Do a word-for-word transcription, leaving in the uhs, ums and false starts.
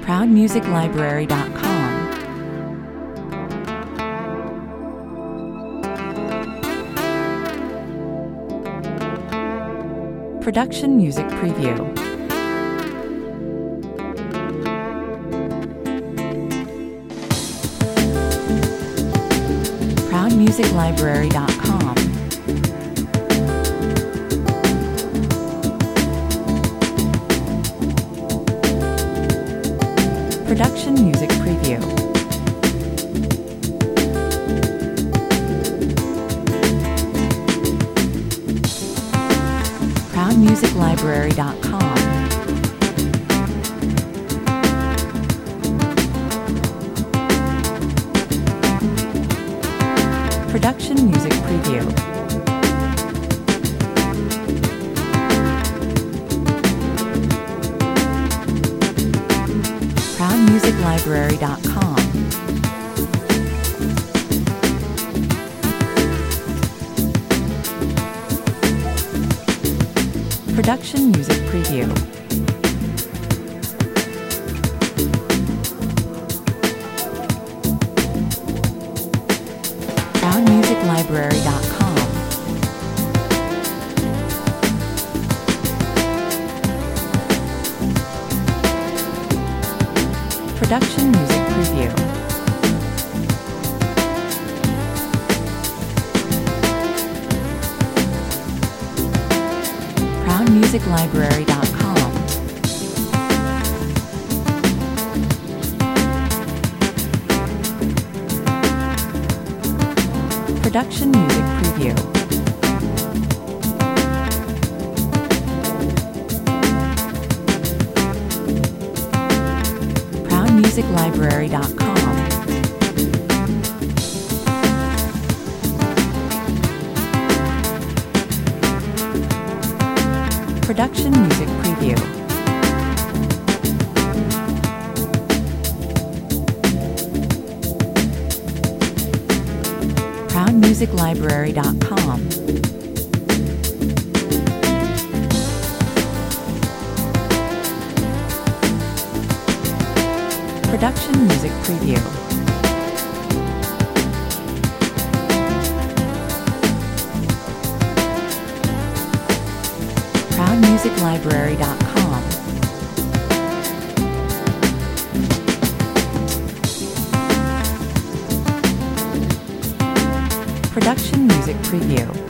proud music library dot com. Production Music Preview. proud music library dot com. Production Music Preview. proud music library dot com. Production Music Preview. proud music library dot com. Production Music Preview. proud music library dot com. Production Music Preview. proud music library dot com. Production Music Preview. proud music library dot com. Production Music Preview. proud music library dot com. Production Music Preview. proud music library dot com. Production Music Preview.